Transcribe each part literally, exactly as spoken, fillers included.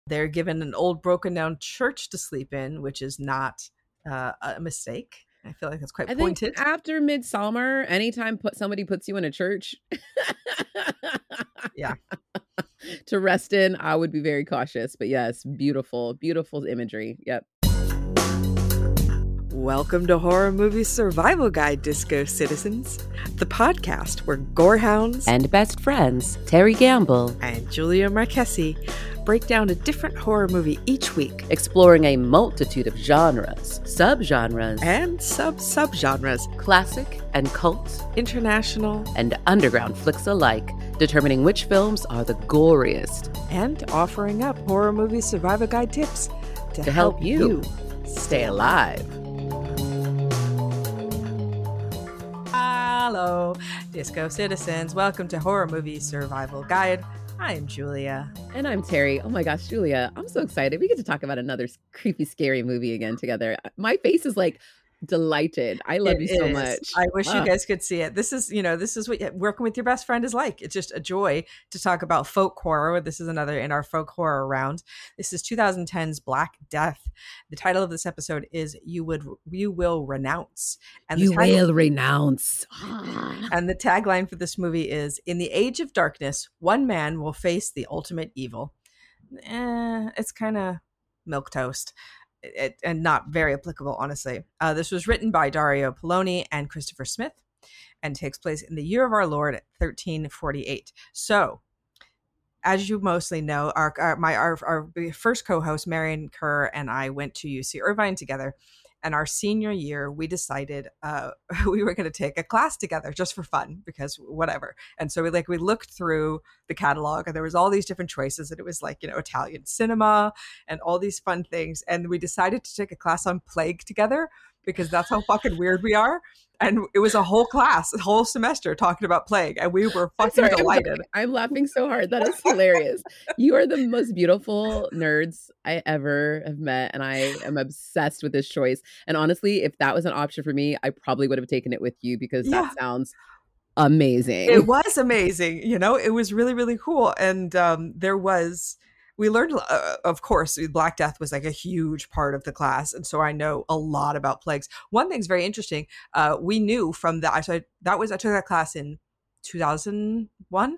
They're given an old broken down church to sleep in, which is not uh, a mistake. I feel like that's quite I pointed. think after Midsommar, anytime put somebody puts you in a church yeah, to rest in, I would be very cautious. But yes, beautiful, beautiful imagery. Yep. Welcome to Horror Movie Survival Guide, Disco Citizens, the podcast where gorehounds and best friends Terry Gamble and Julia Marquesi break down a different horror movie each week, exploring a multitude of genres, subgenres, and sub-subgenres, classic and cult, international and underground flicks alike, determining which films are the goriest, and offering up Horror Movie Survival Guide tips to, to help, help you, you stay alive. Hello, Disco Citizens. Welcome to Horror Movie Survival Guide. I'm Julia. And I'm Terry. Oh my gosh, Julia, I'm so excited. We get to talk about another creepy, scary movie again together. My face is like delighted. I love it you so is. much. I wish oh. you guys could see it. This is, you know, this is what working with your best friend is like. It's just a joy to talk about folk horror. This is another in our folk horror round. This is twenty ten's Black Death. The title of this episode is "You Would You Will Renounce," and you the tag- will renounce. And the tagline for this movie is, "In the age of darkness, one man will face the ultimate evil." Eh, it's kind of milquetoast. It, and not very applicable, honestly. Uh, this was written by Dario Poloni and Christopher Smith and takes place in the year of our Lord, thirteen forty-eight. So, as you mostly know, our, our my our, our first co-host, Marion Kerr, and I went to U C Irvine together. And our senior year, we decided uh, we were going to take a class together just for fun, because whatever. And so we like we looked through the catalog, and there was all these different choices, and it was like, you know, Italian cinema and all these fun things. And we decided to take a class on plague together, because that's how fucking weird we are. And it was a whole class, a whole semester talking about plague, and we were fucking I'm delighted. I'm, I'm laughing so hard. That is hilarious. You are the most beautiful nerds I ever have met, and I am obsessed with this choice. And honestly, if that was an option for me, I probably would have taken it with you, because yeah. that sounds amazing. It was amazing. You know, it was really, really cool. And um, there was... We learned, uh, of course, Black Death was like a huge part of the class. And so I know a lot about plagues. One thing's very interesting. Uh, we knew from that, I so that was, I took that class in two thousand one.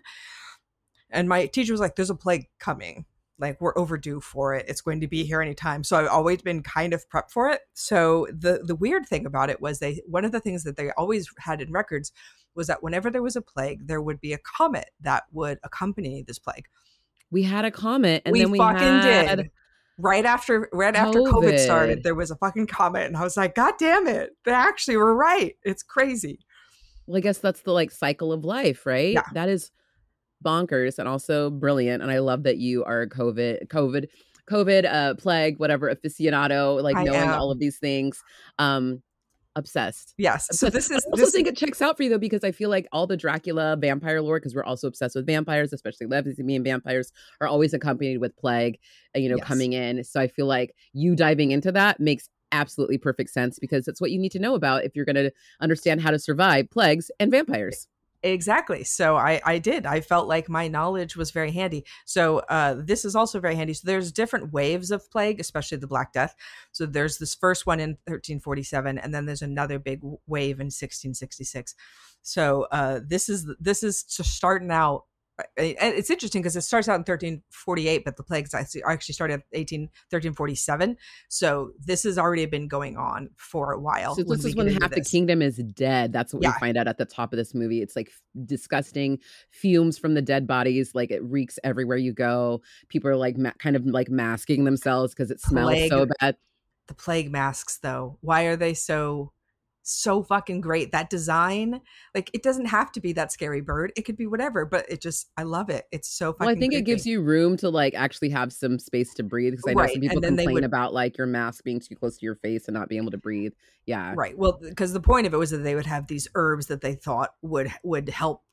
And my teacher was like, there's a plague coming. Like, we're overdue for it. It's going to be here anytime. So I've always been kind of prepped for it. So the, the weird thing about it was they, one of the things that they always had in records was that whenever there was a plague, there would be a comet that would accompany this plague. We had a comet, and we then we fucking had did. Right after, right COVID. after COVID started, there was a fucking comet, and I was like, "God damn it! They actually were right. It's crazy." Well, I guess that's the like cycle of life, right? Yeah. That is bonkers and also brilliant. And I love that you are a COVID, COVID, COVID, uh, plague, whatever aficionado, like I knowing am. all of these things. Um, Obsessed. Yes. Obsessed. So this is. I also this think it checks out for you though, because I feel like all the Dracula vampire lore, because we're also obsessed with vampires, especially lesbian vampires, are always accompanied with plague, you know, yes. coming in. So I feel like you diving into that makes absolutely perfect sense, because it's what you need to know about if you're going to understand how to survive plagues and vampires. Exactly. So I, I did. I felt like my knowledge was very handy. So uh, this is also very handy. So there's different waves of plague, especially the Black Death. So there's this first one in thirteen forty-seven, and then there's another big wave in sixteen sixty-six. So uh, this is this is just starting out. And it's interesting because it starts out in thirteen forty-eight, but the plagues actually started in eighteen, thirteen forty-seven. So this has already been going on for a while. So this is when half the kingdom is dead. That's what yeah. we find out at the top of this movie. It's like disgusting fumes from the dead bodies. Like it reeks everywhere you go. People are like ma- kind of like masking themselves because it smells plague. so bad. The plague masks, though, why are they so... so fucking great? That design, like, it doesn't have to be that scary bird, it could be whatever, but it just, I love it. It's so fucking well I think creepy. It gives you room to like actually have some space to breathe, because I know right. some people complain would... about like your mask being too close to your face and not being able to breathe. Yeah, right. Well, because the point of it was that they would have these herbs that they thought would would help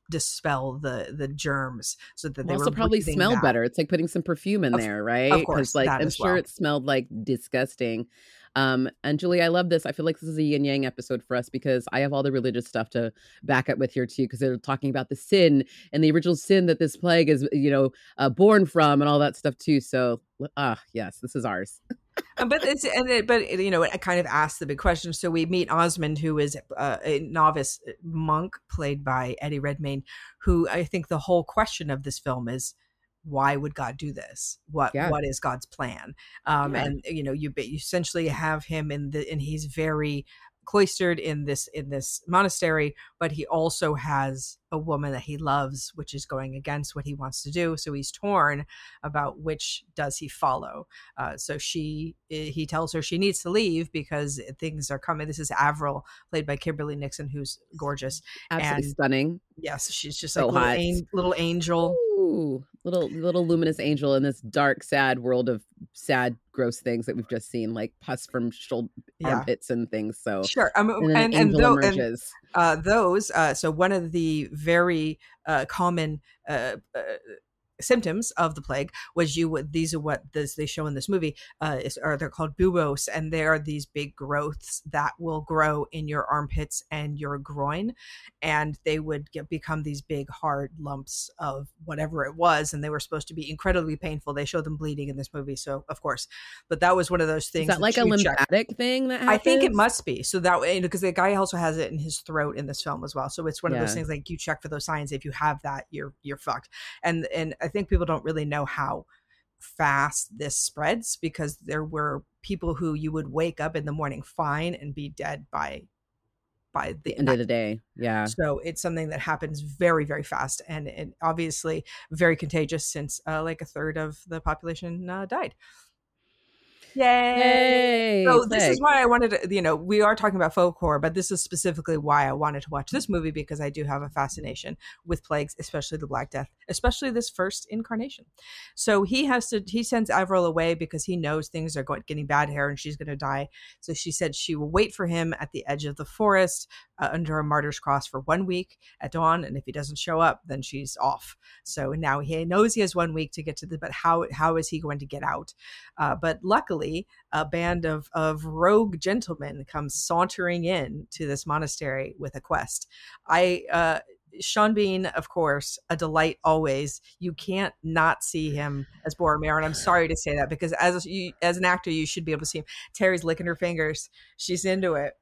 dispel the the germs so that they also were probably breathing smelled that. better. It's like putting some perfume in Of, there, of right? Because course, like that I'm as sure well. it smelled like disgusting. Um, and Julie, I love this. I feel like this is a yin yang episode for us because I have all the religious stuff to back up with here too, because they're talking about the sin and the original sin that this plague is, you know, uh, born from and all that stuff too. So, ah, uh, yes, this is ours. Um, but it's and it, but it, you know, it kind of asks the big question. So we meet Osmond, who is uh, a novice monk played by Eddie Redmayne, who I think the whole question of this film is, why would God do this? What Yeah. what is God's plan? Um, Yeah. and you know, you, you essentially have him in the and he's very cloistered in this in this monastery, but he also has a woman that he loves, which is going against what he wants to do. So he's torn about which does he follow. Uh, so she he tells her she needs to leave because things are coming. This is Avril, played by Kimberly Nixon, who's gorgeous, Absolutely and stunning. yes, she's just So like little, hot. an- little angel. Ooh, little little luminous angel in this dark, sad world of sad, gross things that we've just seen, like pus from shoulder, Yeah. armpits and things. So Sure, um, and then and an and, angel though, and emerges. uh, those. Uh, so one of the very uh, common uh, uh, symptoms of the plague was you would these are what this they show in this movie uh is, or they're called buboes, and they are these big growths that will grow in your armpits and your groin, and they would get become these big hard lumps of whatever it was, and they were supposed to be incredibly painful. They show them bleeding in this movie, so of course, but that was one of those things. Is that like a lymphatic check. thing that happens? I think it must be. So that way, because the guy also has it in his throat in this film as well. So it's one yeah. of those things like you check for those signs. If you have that, you're you're fucked. And and I think people don't really know how fast this spreads, because there were people who you would wake up in the morning fine and be dead by by the, the end night. of the day. Yeah. So it's something that happens very, very fast, and, and obviously very contagious, since uh, like a third of the population uh, died. Yay! Yay! So this is why I wanted to, you know, we are talking about folk horror, but this is specifically why I wanted to watch this movie, because I do have a fascination with plagues, especially the Black Death, especially this first incarnation. So he has to, he sends Avril away because he knows things are going, getting bad here and she's going to die. So she said she will wait for him at the edge of the forest uh, under a martyr's cross for one week at dawn. And if he doesn't show up, then she's off. So now he knows he has one week to get to the, but how, how is he going to get out? Uh, but luckily, a band of, of rogue gentlemen comes sauntering in to this monastery with a quest. I, uh, Sean Bean, of course, a delight always. You can't not see him as Boromir, and I'm sorry to say that, because as a, you, as an actor, you should be able to see him. Terry's licking her fingers; she's into it.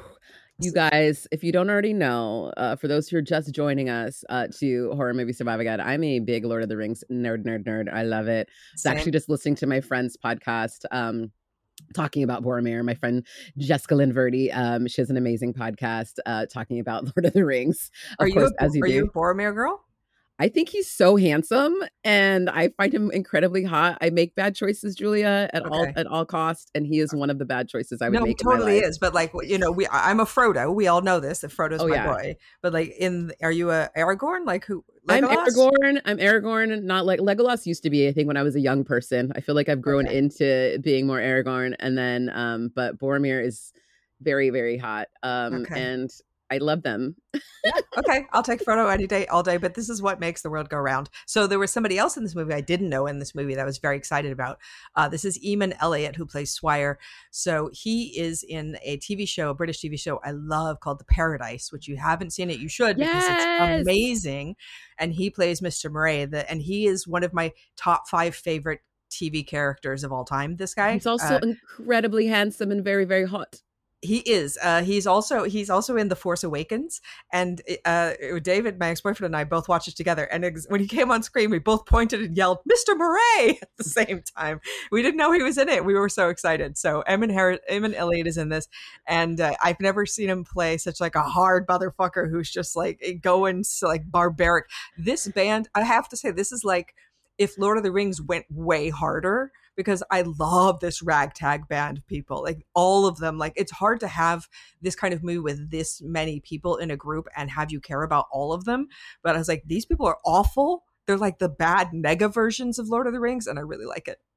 You guys, if you don't already know, uh, for those who are just joining us uh, to Horror Movie Survival Guide, I'm a big Lord of the Rings nerd, nerd, nerd. I love it. It's Same. Actually just listening to my friend's podcast um, talking about Boromir. My friend Jessica Lynn Verdi, um, she has an amazing podcast uh, talking about Lord of the Rings. Of are course, you a, as you are do. you a Boromir girl? I think he's so handsome, and I find him incredibly hot. I make bad choices, Julia, at okay. all at all costs, and he is one of the bad choices I would no, make. No, totally in my life. is. But like, you know, we I'm a Frodo. We all know this. That Frodo's oh, my yeah. boy. But like, in are you a Aragorn? Like who? Legolas? I'm Aragorn. I'm Aragorn. Not like Legolas used to be. I think when I was a young person, I feel like I've grown okay. into being more Aragorn, and then, um, but Boromir is very, very hot, um, okay. and I love them. Yeah, okay, I'll take Frodo any day, all day. But this is what makes the world go round. So there was somebody else in this movie I didn't know in this movie that I was very excited about. Uh, this is Eamon Elliott, who plays Swire. So he is in a T V show, a British T V show I love called The Paradise, which you haven't seen it, you should, because yes! it's amazing. And he plays Mister Murray, the, and he is one of my top five favorite T V characters of all time. This guy. He's also uh, incredibly handsome and very, very hot. He is. Uh, he's also he's also in The Force Awakens, and uh, David, my ex-boyfriend, and I both watched it together. And ex- when he came on screen, we both pointed and yelled "Mister Murray" at the same time. We didn't know he was in it. We were so excited. So Eamon, Har- Eamon Elliott is in this, and uh, I've never seen him play such like a hard motherfucker who's just like going so, like barbaric. This band, I have to say, this is like if Lord of the Rings went way harder. Because I love this ragtag band of people, like all of them. Like it's hard to have this kind of movie with this many people in a group and have you care about all of them. But I was like, these people are awful. They're like the bad mega versions of Lord of the Rings, and I really like it.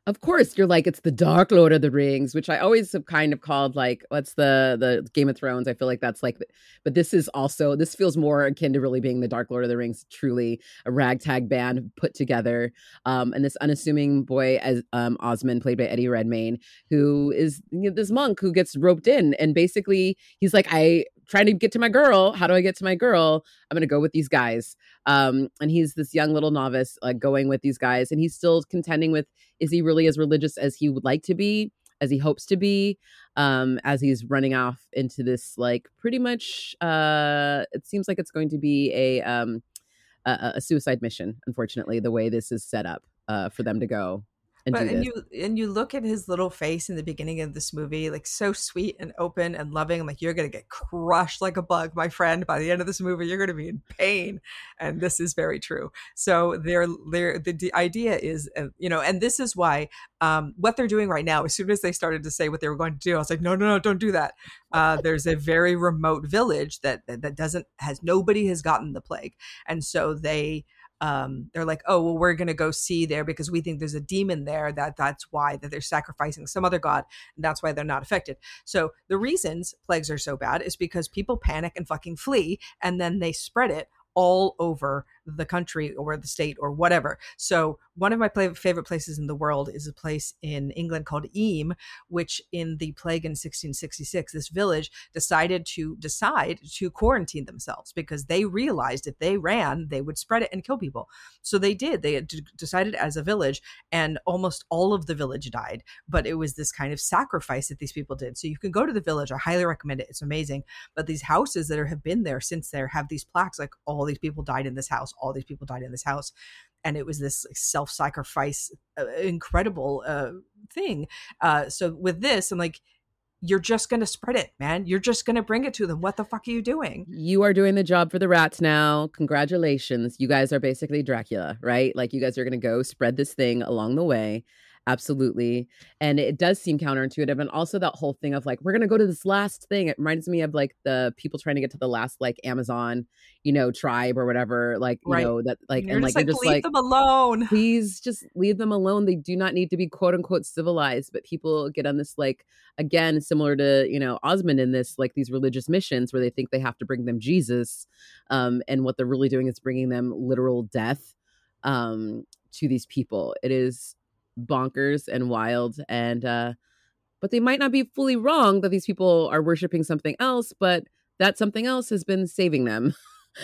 Of course, you're like, it's the Dark Lord of the Rings, which I always have kind of called like, what's the the Game of Thrones? I feel like that's like, but this is also, this feels more akin to really being the Dark Lord of the Rings, truly a ragtag band put together. Um, and this unassuming boy as um, Osmond, played by Eddie Redmayne, who is, you know, this monk who gets roped in, and basically he's like, I trying to get to my girl. How do I get to my girl? I'm gonna go with these guys. Um, and he's this young little novice, like going with these guys, and he's still contending with, is he really as religious as he would like to be, as he hopes to be, um, as he's running off into this, like, pretty much, uh, it seems like it's going to be a, um, a, a suicide mission, unfortunately, the way this is set up uh, for them to go and But do and this. you and you look at his little face in the beginning of this movie, like so sweet and open and loving. I'm like, you're gonna get crushed like a bug, my friend. By the end of this movie, you're gonna be in pain, and this is very true. So they're, they're the, the idea is, uh, you know, and this is why um, what they're doing right now. As soon as they started to say what they were going to do, I was like, no, no, no, don't do that. Uh, there's a very remote village that that doesn't has nobody has gotten the plague, and so they. Um, they're like, oh, well, we're going to go see there because we think there's a demon there. That that's why that they're sacrificing some other god. And that's why they're not affected. So the reasons plagues are so bad is because people panic and fucking flee, and then they spread it all over the country or the state or whatever. So one of my play- favorite places in the world is a place in England called Eyam, which in the plague in sixteen sixty-six, this village decided to decide to quarantine themselves because they realized if they ran, they would spread it and kill people. So they did. They had d- decided as a village, and almost all of the village died. But it was this kind of sacrifice that these people did. So you can go to the village. I highly recommend it. It's amazing. But these houses that are, have been there since there have these plaques like all these people died in this house. All these people died in this house. And it was this like, self-sacrifice, uh, incredible uh, thing. Uh, so with this, I'm like, you're just going to spread it, man. You're just going to bring it to them. What the fuck are you doing? You are doing the job for the rats now. Congratulations. You guys are basically Dracula, right? Like, you guys are going to go spread this thing along the way. Absolutely. And it does seem counterintuitive. And also that whole thing of like, we're going to go to this last thing. It reminds me of like the people trying to get to the last like Amazon, you know, tribe or whatever. Like, you Right. know, that like, You're and just like, like, you're just leave like, them alone. please just leave them alone. They do not need to be quote unquote civilized, but people get on this, like, again, similar to, you know, Osmond in this, like these religious missions where they think they have to bring them Jesus. Um, and what they're really doing is bringing them literal death um, to these people. It is bonkers and wild. And, uh, but they might not be fully wrong that these people are worshiping something else, but that something else has been saving them.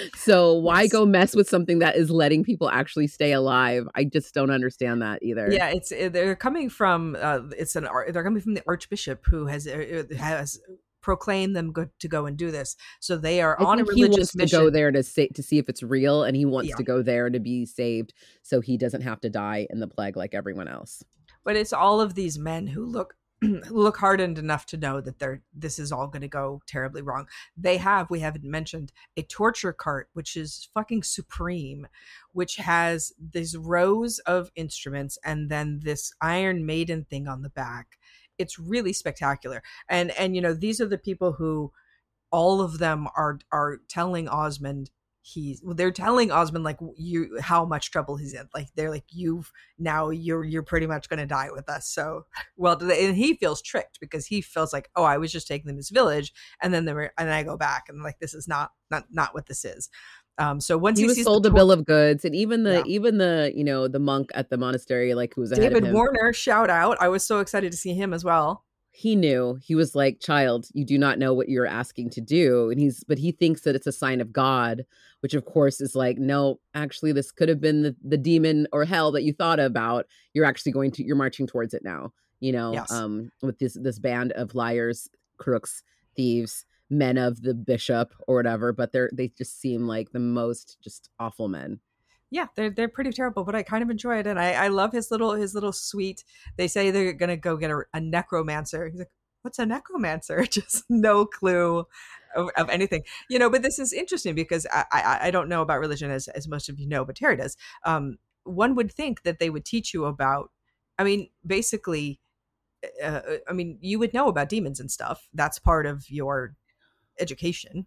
So why Yes. go mess with something that is letting people actually stay alive? I just don't understand that either. Yeah, it's they're coming from uh, it's an they're coming from the archbishop who has uh, has proclaimed them good to go and do this. So they are I on a think he religious wants mission. to go there to say to see if it's real, and he wants Yeah. to go there to be saved, so he doesn't have to die in the plague like everyone else. But it's all of these men who look look hardened enough to know that they're this is all going to go terribly wrong. They have, we haven't mentioned, a torture cart, which is fucking supreme, which has these rows of instruments and then this Iron Maiden thing on the back. It's really spectacular. And and you know, these are the people who all of them are are telling Osmond he's well, they're telling Osmond like you how much trouble he's in. Like they're like, you've now you're you're pretty much going to die with us. So well, and he feels tricked because he feels like, oh, I was just taking them to this village, and then they were, and I go back and like this is not not not what this is. Um, so once he, he, was sees sold the a bill of goods, and even the Yeah. even the you know the monk at the monastery, like who was ahead David of him, Warner, shout out! I was so excited to see him as well. He knew. He was like, child, you do not know what you're asking to do. And he's, but he thinks that it's a sign of God, which of course is like, no, actually this could have been the, the demon or hell that you thought about. You're actually going to, you're marching towards it now, you know, Yes. um, with this, this band of liars, crooks, thieves, men of the bishop or whatever, but they're, they just seem like the most just awful men. Yeah, they're they're pretty terrible, but I kind of enjoy it, and I, I love his little his little sweet. They say they're gonna go get a, a necromancer. He's like, "What's a necromancer?" Just no clue of, of anything, you know. But this is interesting because I, I I don't know about religion as as most of you know, but Terry does. Um, one would think that they would teach you about. I mean, basically, uh, I mean, you would know about demons and stuff. That's part of your education.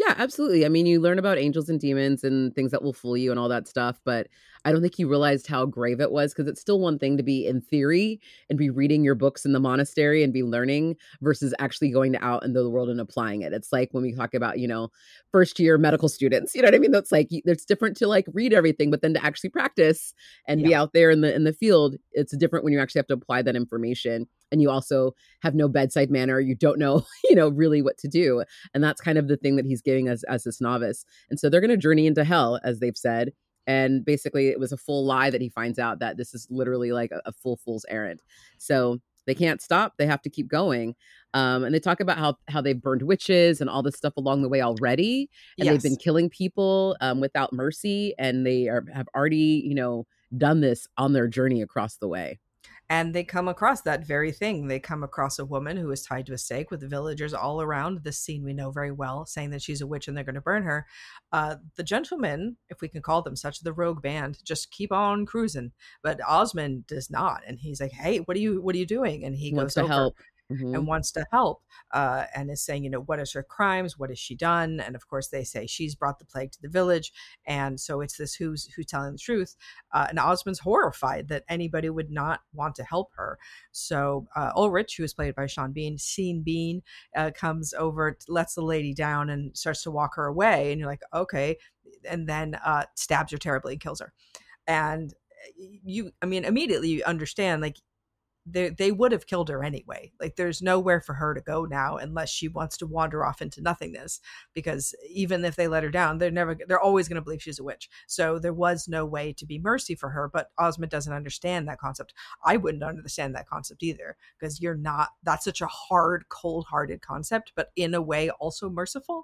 Yeah, absolutely. I mean, you learn about angels and demons and things that will fool you and all that stuff, but I don't think you realized how grave it was because it's still one thing to be in theory and be reading your books in the monastery and be learning versus actually going to out into the world and applying it. It's like when we talk about, you know, first year medical students, you know what I mean? That's like, it's different to like read everything, but then to actually practice and Yeah. be out there in the in the field, it's different when you actually have to apply that information. And you also have no bedside manner. You don't know, you know, really what to do. And that's kind of the thing that he's giving us as this novice. And so they're going to journey into hell, as they've said. And basically it was a full lie that he finds out that this is literally like a, a full fool's errand. So they can't stop. They have to keep going. Um, and they talk about how, how they've burned witches and all this stuff along the way already. And Yes. they've been killing people um, without mercy. And they are, have already, you know, done this on their journey across the way. And they come across that very thing. They come across a woman who is tied to a stake with the villagers all around. This scene we know very well, saying that she's a witch and they're going to burn her. Uh, the gentlemen, if we can call them such, the rogue band, just keep on cruising. But Osmond does not, and he's like, "Hey, what are you? What are you doing?" And he, he wants goes to over help. Mm-hmm. and wants to help, uh, and is saying, you know, what is her crimes? What has she done? And of course, they say she's brought the plague to the village, and so it's this who's who's telling the truth. Uh, and Osmond's horrified that anybody would not want to help her. So uh, Ulrich, who is played by Sean Bean, Sean Bean, uh, comes over, lets the lady down, and starts to walk her away. And you're like, okay, and then uh, stabs her terribly and kills her. And you, I mean, immediately you understand, like, they they would have killed her anyway. Like, there's nowhere for her to go now unless she wants to wander off into nothingness, because even if they let her down, they're never they're always going to believe she's a witch. So there was no way to be mercy for her. But Osmond doesn't understand that concept. I wouldn't understand that concept either, because you're not that's such a hard, cold-hearted concept, but in a way also merciful.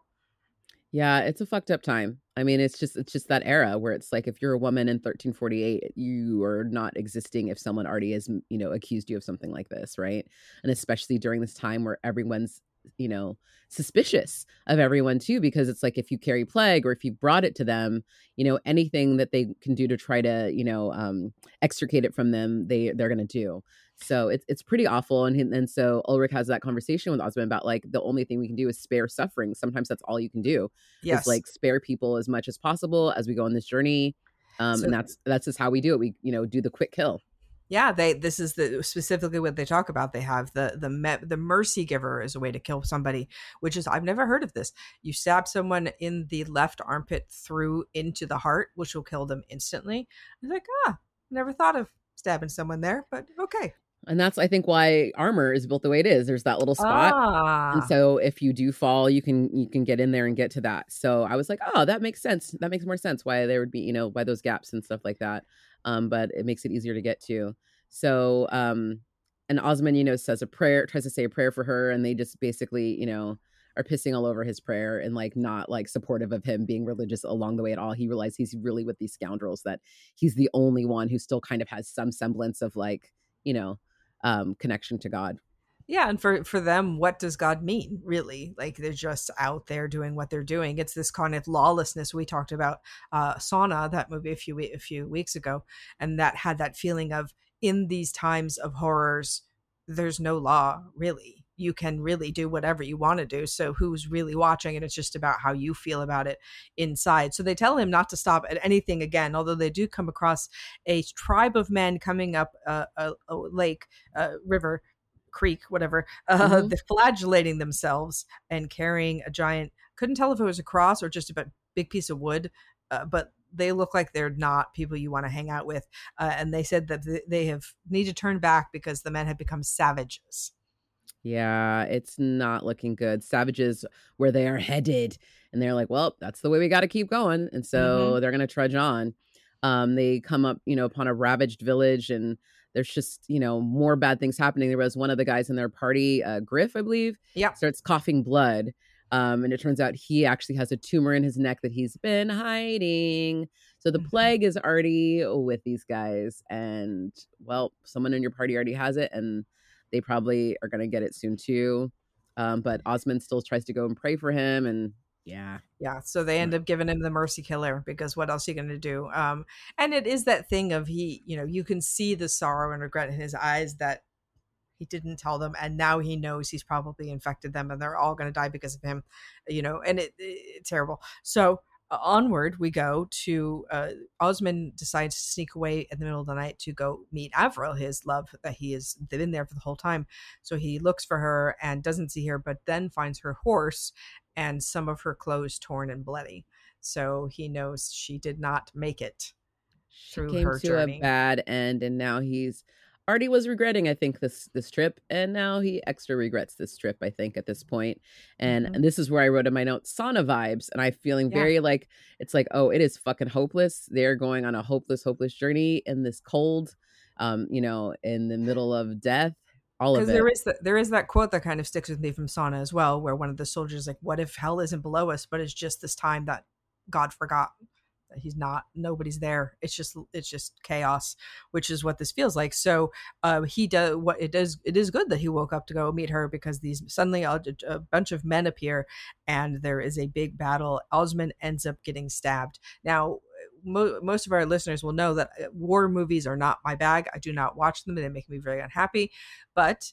Yeah, it's a fucked up time. I mean, it's just it's just that era where it's like, if you're a woman in thirteen forty-eight, you are not existing if someone already has, you know, accused you of something like this, right? And especially during this time where everyone's, you know, suspicious of everyone too, because it's like, if you carry plague or if you brought it to them, you know, anything that they can do to try to, you know, um, extricate it from them, they they're going to do. So it's it's pretty awful. And and so Ulrich has that conversation with Osmond about, like, the only thing we can do is spare suffering. Sometimes that's all you can do. Yes. Is like spare people as much as possible as we go on this journey. Um, so, and that's that's just how we do it. We, you know, do the quick kill. Yeah, they this is the specifically what they talk about. They have the the me, the mercy giver is a way to kill somebody, which is, I've never heard of this. You stab someone in the left armpit through into the heart, which will kill them instantly. I was like, ah, never thought of stabbing someone there, but okay. And that's, I think, why armor is built the way it is. There's that little spot. Ah. And so if you do fall, you can you can get in there and get to that. So I was like, oh, that makes sense. That makes more sense why there would be, you know, why those gaps and stuff like that. Um, but it makes it easier to get to. So um, and Osmond, you know, says a prayer, tries to say a prayer for her. And they just basically, you know, are pissing all over his prayer and like not like supportive of him being religious along the way at all. He realized he's really with these scoundrels, that he's the only one who still kind of has some semblance of, like, you know, um connection to God. Yeah, and for for them, what does God mean, really? Like, they're just out there doing what they're doing. It's this kind of lawlessness. We talked about uh Sauna, that movie a few a few weeks ago, and that had that feeling of, in these times of horrors, there's no law, really. You can really do whatever you want to do. So who's really watching? And it's just about how you feel about it inside. So they tell him not to stop at anything again, although they do come across a tribe of men coming up a, a, a lake, a river, creek, whatever. Uh, mm-hmm. They're flagellating themselves and carrying a giant, couldn't tell if it was a cross or just a big piece of wood, uh, but they look like they're not people you want to hang out with. Uh, and they said that they have need to turn back because the men have become savages. Yeah, it's not looking good. Savages, where they are headed. And they're like, well, that's the way we got to keep going. And so mm-hmm. they're going to trudge on. Um, they come up, you know, upon a ravaged village, and there's just, you know, more bad things happening. There was one of the guys in their party, uh, Griff, I believe, yeah, starts coughing blood. Um, and it turns out he actually has a tumor in his neck that he's been hiding. So the mm-hmm. plague is already with these guys. And, well, someone in your party already has it, and they probably are going to get it soon too. Um, but Osmond still tries to go and pray for him. And yeah. Yeah. So they end up giving him the mercy killer, because what else are you going to do? Um, and it is that thing of, he, you know, you can see the sorrow and regret in his eyes that he didn't tell them, and now he knows he's probably infected them and they're all going to die because of him, you know, and it, it it's terrible. So uh, onward we go to uh, Osmond decides to sneak away in the middle of the night to go meet Avril, his love that he has been there for the whole time. So he looks for her and doesn't see her, but then finds her horse and some of her clothes torn and bloody. So he knows she did not make it through she came her to journey. a bad end, and now he's already was regretting, I think, this this trip, and now he extra regrets this trip, I think, at this point. And, Mhm. and this is where I wrote in my notes sauna vibes, and I'm feeling Yeah. very like it's like, oh, it is fucking hopeless. They're going on a hopeless, hopeless journey in this cold, um, you know, in the middle of death. All of Because it. there is that there is that quote that kind of sticks with me from Sauna as well, where one of the soldiers is like, "What if hell isn't below us, but it's just this time that God forgot that he's not, nobody's there. It's just it's just chaos," which is what this feels like. So uh, he does what it does. It is good that he woke up to go meet her, because these suddenly a, a bunch of men appear and there is a big battle. Osmond ends up getting stabbed. Now, Mo- most of our listeners will know that war movies are not my bag. I do not watch them. They make me very unhappy. But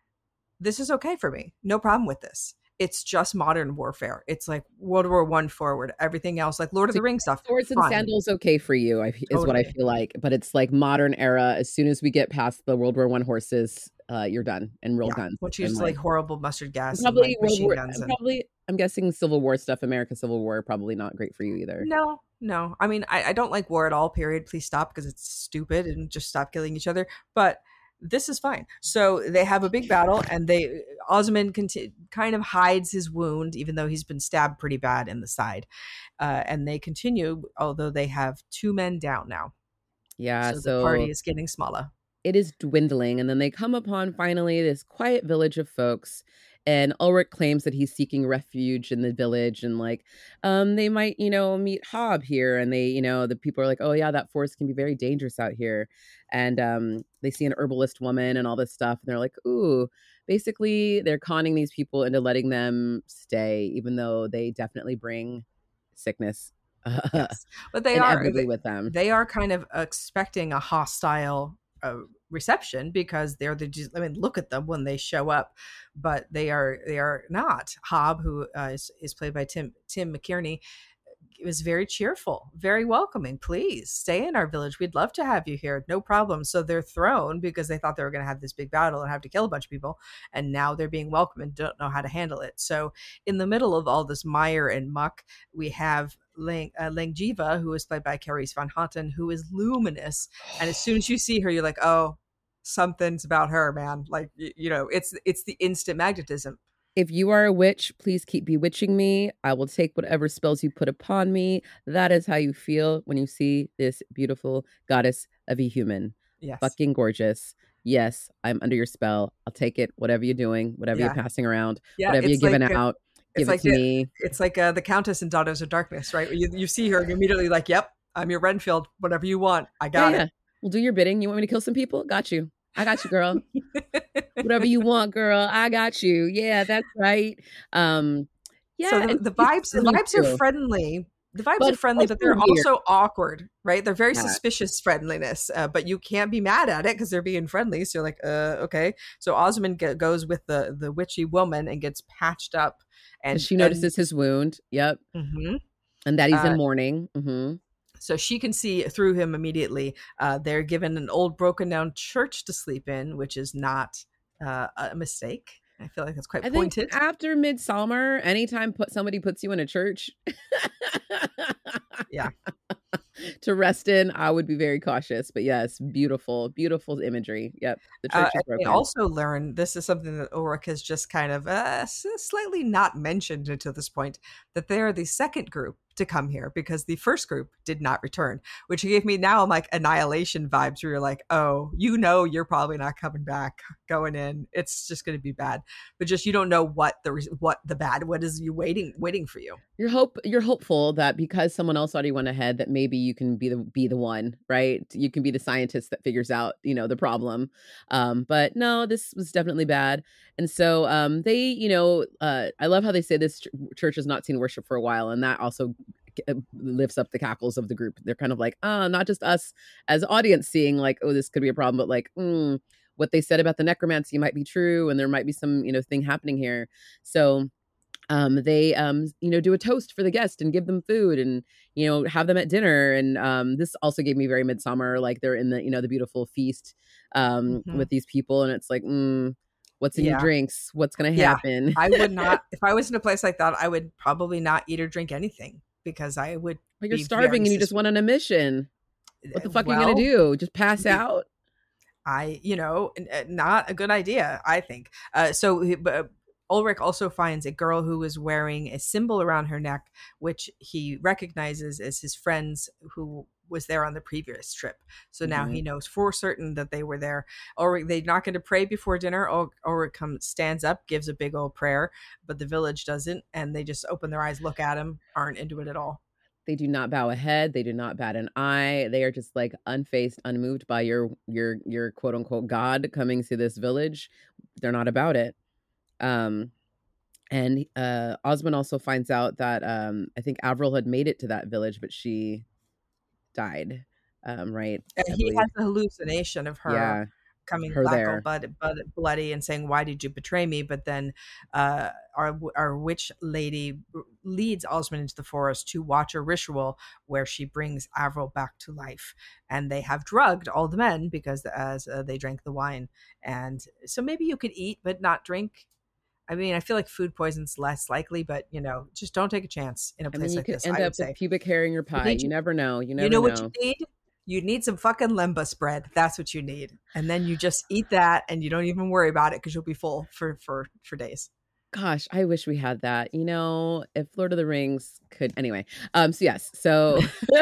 this is okay for me. No problem with this. It's just modern warfare. It's like World War One forward. Everything else, like Lord of So the Rings stuff, swords and fine. sandals okay for you, I, is what I Totally. feel like. But it's like modern era. As soon as we get past the World War One horses, uh, you're done, and real Yeah. guns. Once you And use like horrible mustard gas and probably like World machine War, guns and probably I'm guessing Civil War stuff, America Civil War, probably not great for you either. no, no. I mean, I, I don't like war at all, period. Please stop, because it's stupid, and just stop killing each other. But this is fine. So they have a big battle, and they Osmond conti- kind of hides his wound, even though he's been stabbed pretty bad in the side. Uh, and they continue, although they have two men down now. Yeah, So the so party is getting smaller. it is dwindling, and then they come upon finally this quiet village of folks, and Ulrich claims that he's seeking refuge in the village, and like um they might, you know, meet Hob here, and they, you know, the people are like, oh yeah, that forest can be very dangerous out here. And um they see an herbalist woman and all this stuff, and they're like, ooh, basically they're conning these people into letting them stay, even though they definitely bring sickness Yes, but they are inevitably they, with them. they are kind of expecting a hostile uh, reception, because they're the just, I mean, look at them when they show up, but they are they are not. Hob, who uh, is is played by Tim Tim McKierney, was very cheerful, very welcoming. Please stay in our village. We'd love to have you here. No problem. So they're thrown because they thought they were going to have this big battle and have to kill a bunch of people. And now they're being welcomed and don't know how to handle it. So in the middle of all this mire and muck, we have Lang, uh, Langjiva, who is played by Carice Van Houten, who is luminous. And as soon as you see her, you're like, oh, something's about her, man. Like, you, you know, it's it's the instant magnetism. If you are a witch, please keep bewitching me. I will take whatever spells you put upon me. That is how you feel when you see this beautiful goddess of a human. Yes. Fucking gorgeous. Yes, I'm under your spell. I'll take it. Whatever you're doing, whatever Yeah. you're passing around, Yeah, whatever you're it's giving like a- out, It's give like it to the, me. it's like uh, the Countess in Daughters of Darkness, right? You you see her and you're immediately like, "Yep, I'm your Renfield. Whatever you want, I got Yeah, it." yeah. We'll do your bidding. You want me to kill some people? Got you. I got you, girl. Whatever you want, girl. I got you. Yeah, that's right. Um, yeah, So the, and the she's vibes the stunning vibes are too. friendly. The vibes But are friendly, but they're also weird. also awkward, right? They're very Yeah. suspicious friendliness, uh, but you can't be mad at it because they're being friendly. So you're like, uh, okay. So Osmond get, goes with the the witchy woman and gets patched up, and she notices his wound. Yep. And, mm-hmm. And that he's Uh, in mourning. Mm-hmm. So she can see through him immediately. Uh, they're given an old broken down church to sleep in, which is not uh, a mistake. I feel like that's quite I pointed. think after Midsummer, anytime put somebody puts you in a church, yeah, to rest in, I would be very cautious. But yes, beautiful, beautiful imagery. Yep, the church uh, is broken. We also learn, this is something that Ulrich has just kind of uh, slightly not mentioned until this point, that they are the second group to come here because the first group did not return, which gave me now like Annihilation vibes where you're like, oh, you know, you're probably not coming back going in. It's just going to be bad, but just, you don't know what the, what the bad, what is you waiting, waiting for you. You're hope you're hopeful that because someone else already went ahead, that maybe you can be the be the one, right? You can be the scientist that figures out, you know, the problem. Um, but no, this was definitely bad. And so um, they, you know, uh, I love how they say this ch- church has not seen worship for a while, and that also lifts up the cackles of the group. They're kind of like, ah, oh, not just us as audience seeing like, oh, this could be a problem, but like, mm, what they said about the necromancy might be true, and there might be some, you know, thing happening here. So um, they, um, you know, do a toast for the guest and give them food and, you know, have them at dinner. And um, this also gave me very Midsummer, like they're in the, you know, the beautiful feast um, Mm-hmm. with these people. And it's like, mm, what's in Yeah. your drinks? What's going to Yeah. happen? I would not, if I was in a place like that, I would probably not eat or drink anything because I would. But you're be starving very and you just sus- went on a mission. What the fuck are you Well, going to do? Just pass out? I, you know, n- uh, not a good idea, I think. Uh, so, he- but uh, Ulrich also finds a girl who is wearing a symbol around her neck, which he recognizes as his friends who was there on the previous trip. So now Mhm. he knows for certain that they were there. Ulrich, they're not going to pray before dinner. Ul- Ulrich comes, stands up, gives a big old prayer, but the village doesn't, and they just open their eyes, look at him, aren't into it at all. They do not bow a head. They do not bat an eye. They are just like unfazed, unmoved by your your your quote unquote God coming to this village. They're not about it. Um, and uh, Osmond also finds out that um, I think Avril had made it to that village, but she died. Um, right? And I he believe. has a hallucination of her. Yeah, coming her black there. all but, but bloody and saying, why did you betray me? But then uh, our, our witch lady leads Osmond into the forest to watch a ritual where she brings Avril back to life. And they have drugged all the men because as uh, they drank the wine. And so maybe you could eat but not drink. I mean, I feel like food poison's less likely, but, you know, just don't take a chance in a I place mean, you like could this, end I would up say. with pubic hair in your pie. You, you, never know. You never you know, know. what you need? You need some fucking lembas bread. That's what you need. And then you just eat that and you don't even worry about it because you'll be full for, for, for days. Gosh, I wish we had that. You know, if Lord of the Rings could. Anyway, um, so yes, so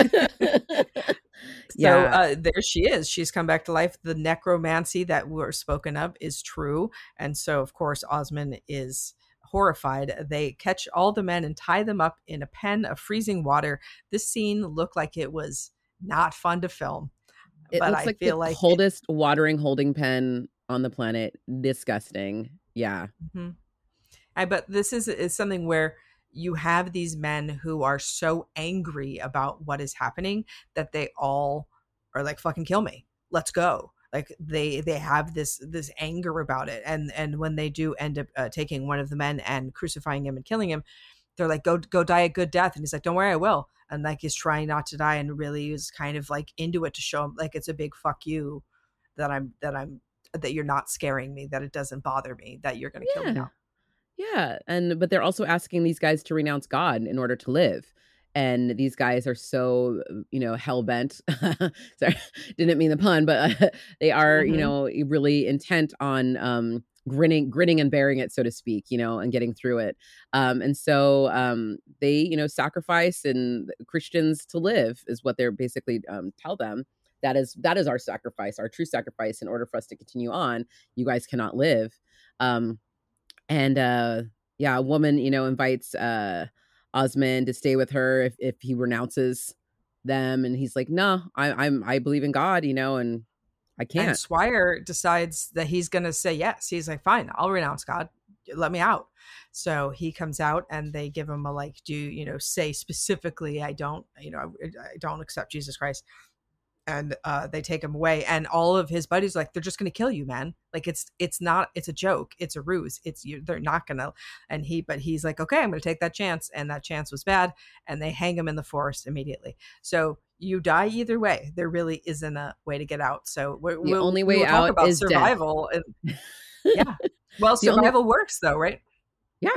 yeah, so uh, there she is. She's come back to life. The necromancy that we're spoken of is true, and so of course Osmond is horrified. They catch all the men and tie them up in a pen of freezing water. This scene looked like it was not fun to film. It but looks I like feel the like coldest it, watering holding pen on the planet. Disgusting. Yeah. Mm-hmm. I, but this is, is something where you have these men who are so angry about what is happening that they all are like, fucking kill me. Let's go. Like they, they have this, this anger about it. And, and when they do end up uh, taking one of the men and crucifying him and killing him, they're like, go, go die a good death. And he's like, don't worry, I will. And like, he's trying not to die and really is kind of like into it to show him like, it's a big fuck you that I'm, that I'm, that you're not scaring me, that it doesn't bother me, that you're going to yeah. kill me now. Yeah. And, but they're also asking these guys to renounce God in order to live. And these guys are so, you know, hell bent. Sorry, didn't mean the pun, but uh, they are, mm-hmm. you know, really intent on, um, grinning, grinning and bearing it, so to speak, you know, and getting through it. Um, and so um, they, you know, sacrifice and Christians to live is what they're basically um, tell them. That is, that is our sacrifice, our true sacrifice. In order for us to continue on, you guys cannot live. Um, and uh, yeah, a woman, you know, invites uh, Osmond to stay with her if, if he renounces them. And he's like, no, I, I'm, I believe in God, you know, and I can't. And Swire decides that he's going to say yes. He's like, fine, I'll renounce God. Let me out. So he comes out and they give him a, like, do, you know, say specifically, I don't, you know, I, I don't accept Jesus Christ. And uh, they take him away. And all of his buddies, like, they're just going to kill you, man. Like, it's, it's not, it's a joke. It's a ruse. It's you. They're not going to. And he, but he's like, okay, I'm going to take that chance. And that chance was bad. And they hang him in the forest immediately. So you die either way. There really isn't a way to get out. So we're, the we'll, only way we'll talk out about is survival. death. And, yeah. Well, survival only... works though, right? Yeah.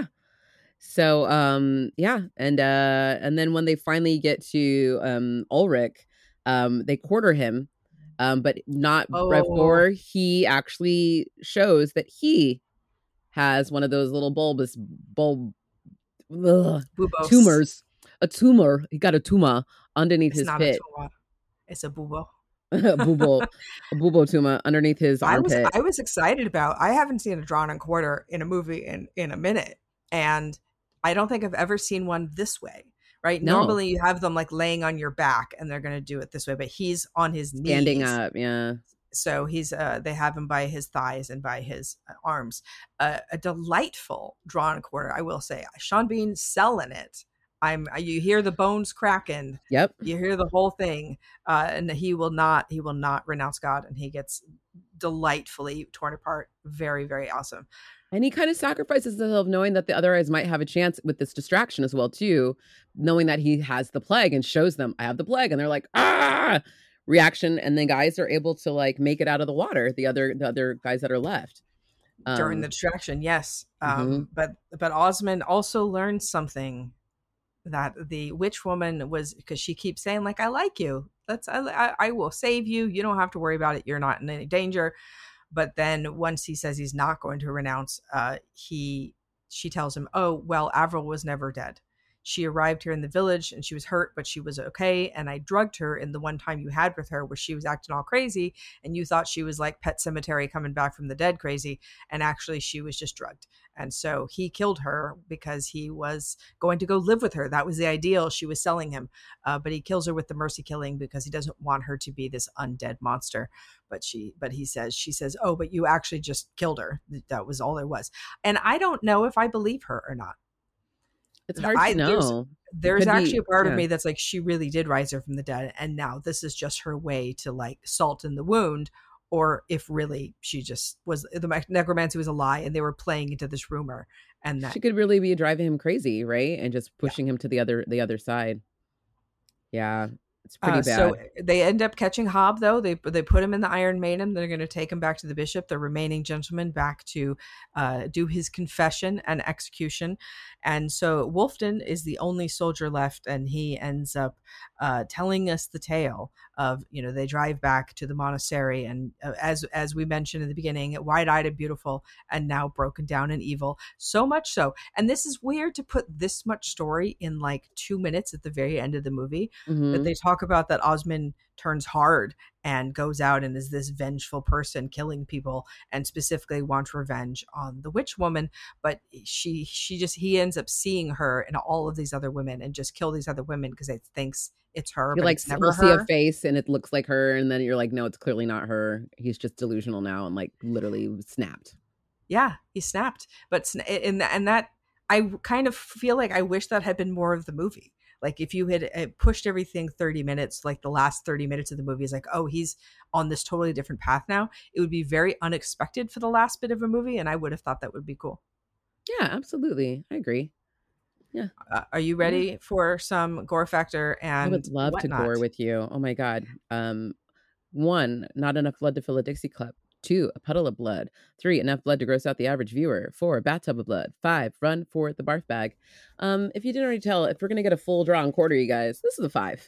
So, um, yeah. And, uh, and then when they finally get to, um, Ulrich, um, they quarter him, um, but not oh. before he actually shows that he has one of those little bulbous bulb ugh, tumors, a tumor. He got a tumor underneath it's his not pit. A tumor. It's a bubo. bubo, a bubo tumor underneath his I armpit. was, I was excited about. I haven't seen a drawn and quarter in a movie in in a minute, and I don't think I've ever seen one this way. Right? No. Normally you have them like laying on your back and they're going to do it this way, but he's on his knees. Standing up, yeah. So he's, uh, they have him by his thighs and by his uh, arms. Uh, a delightful drawn quarter, I will say. Sean Bean selling it. I'm you hear the bones cracking. Yep. You hear the whole thing. Uh, and he will not he will not renounce God, and he gets delightfully torn apart. Very, very awesome. And he kind of sacrifices himself knowing that the other eyes might have a chance with this distraction as well, too, knowing that he has the plague and shows them, I have the plague. And they're like, ah, reaction. And then guys are able to like make it out of the water. The other, the other guys that are left. Um, During the distraction. Yes. Um, mm-hmm. but, but Osmond also learned something, that the witch woman was, because she keeps saying like, I like you. Let's, I, I, I will save you. You don't have to worry about it. You're not in any danger. But then once he says he's not going to renounce, uh, he she tells him, oh, well, Avril was never dead. She arrived here in the village and she was hurt, but she was okay. And I drugged her in the one time you had with her where she was acting all crazy and you thought she was like Pet Sematary coming back from the dead crazy. And actually she was just drugged. And so he killed her because he was going to go live with her. That was the ideal she was selling him. Uh, but he kills her with the mercy killing because he doesn't want her to be this undead monster. But she, but he says, she says, oh, but you actually just killed her. That was all there was. And I don't know if I believe her or not. It's hard I, to know. There's, there's actually be, a part yeah. of me that's like, she really did rise her from the dead. And now this is just her way to like salt in the wound. Or if really she just was, the necromancy was a lie and they were playing into this rumor. And that she could really be driving him crazy, right? And just pushing yeah. him to the other, the other side. Yeah. It's pretty uh, bad. So they end up catching Hob, though. They they put him in the Iron Maiden. They're going to take him back to the bishop, the remaining gentleman, back to uh, do his confession and execution. And so Wolfden is the only soldier left, and he ends up uh, telling us the tale of, you know, they drive back to the monastery, and uh, as as we mentioned in the beginning, wide-eyed and beautiful, and now broken down and evil. So much so, and this is weird to put this much story in like two minutes at the very end of the movie. Mm-hmm. But they talk about that Osmond turns hard and goes out and is this vengeful person killing people and specifically wants revenge on the witch woman. But she she just he ends up seeing her and all of these other women and just kill these other women because he thinks it's her. You but like it's never see her. a face and it looks like her, and then you're like, no, it's clearly not her. He's just delusional now and like literally snapped. Yeah, he snapped. But and and that I kind of feel like I wish that had been more of the movie. Like if you had pushed everything thirty minutes, like the last thirty minutes of the movie is like, oh, he's on this totally different path now. It would be very unexpected for the last bit of a movie. And I would have thought that would be cool. Yeah, absolutely. I agree. Yeah. Uh, are you ready yeah. for some gore factor? And I would love whatnot? to gore with you. Oh my God. Um, one, not enough blood to fill a Dixie cup. Two, a puddle of blood. Three, enough blood to gross out the average viewer. Four, a bathtub of blood. Five, run for the barf bag. Um, if you didn't already tell, if we're going to get a full draw and quarter, you guys, this is a five.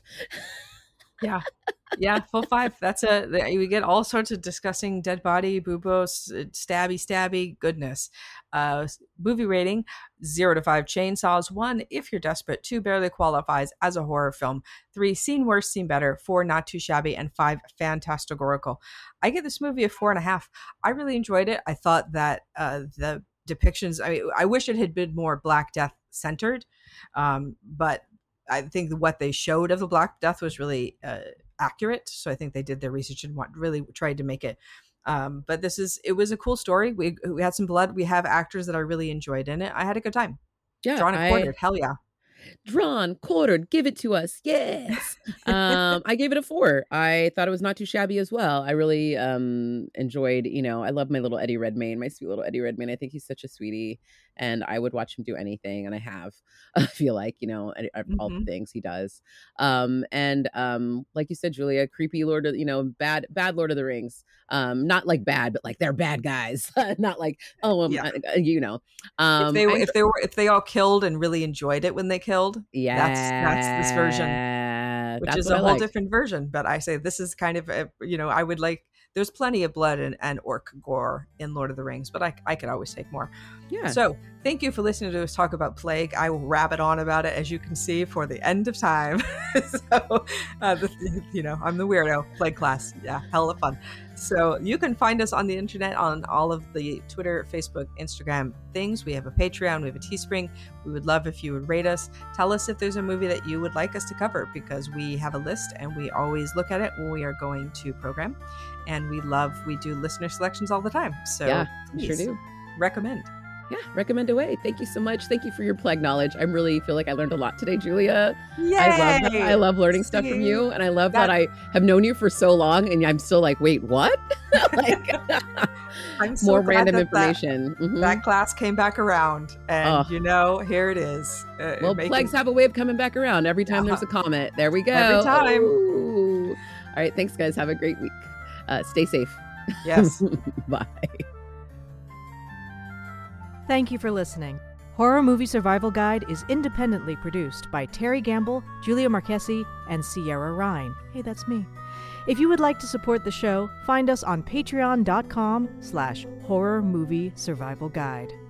Yeah. Yeah, full five. That's a, we get all sorts of disgusting dead body, boobos, stabby, stabby goodness. Uh, movie rating, zero to five chainsaws. One, if you're desperate. Two, barely qualifies as a horror film. Three, seen worse, seen better. Four, not too shabby. And five, fantastigorical. I give this movie a four and a half. I really enjoyed it. I thought that uh, the depictions, I mean, I wish it had been more Black Death centered, um, but I think what they showed of the Black Death was really uh, accurate. So I think they did their research and what really tried to make it. Um, but this is, it was a cool story. We we had some blood. We have actors that I really enjoyed in it. I had a good time. Yeah. Drawn and quartered. Hell yeah. Drawn, quartered, give it to us. Yes. um, I gave it a four. I thought it was not too shabby as well. I really um, enjoyed, you know, I love my little Eddie Redmayne, my sweet little Eddie Redmayne. I think he's such a sweetie and I would watch him do anything. And I have, I feel like, you know, all mm-hmm. the things he does. Um, and um, like you said, Julia, creepy Lord of, you know, bad, bad Lord of the Rings. Um, not like bad, but like they're bad guys. Not like, oh, um, yeah. uh, you know. Um, if they were, I, if they were, if they all killed and really enjoyed it when they killed, yeah, that's that's this version, which is a I whole like. different version. But I say this is kind of, a, you know, I would like. There's plenty of blood and, and orc gore in Lord of the Rings, but I I could always take more. Yeah. So thank you for listening to us talk about Plague. I will rabbit on about it, as you can see, for the end of time. so, uh, the, you know, I'm the weirdo. Plague class. Yeah, hell of fun. So you can find us on the internet on all of the Twitter, Facebook, Instagram things. We have a Patreon. We have a Teespring. We would love if you would rate us. Tell us if there's a movie that you would like us to cover, because we have a list and we always look at it when we are going to program. And we love, we do listener selections all the time. So yeah, please sure do. recommend. Yeah, recommend away. Thank you so much. Thank you for your plague knowledge. I really feel like I learned a lot today, Julia. Yay! I love that. I love learning See, stuff from you. And I love that, that I have known you for so long and I'm still like, wait, what? like I'm so more glad random that information. That, mm-hmm. that class came back around. And oh. you know, here it is. Uh, well, making... plagues have a way of coming back around every time yeah. there's a comet. There we go. Every time. Ooh. All right. Thanks, guys. Have a great week. Uh, stay safe. Yes. Bye. Thank you for listening. Horror Movie Survival Guide is independently produced by Terry Gamble, Julia Marchesi, and Sierra Ryan. Hey, that's me. If you would like to support the show, find us on patreon.com slash horror movie survival guide.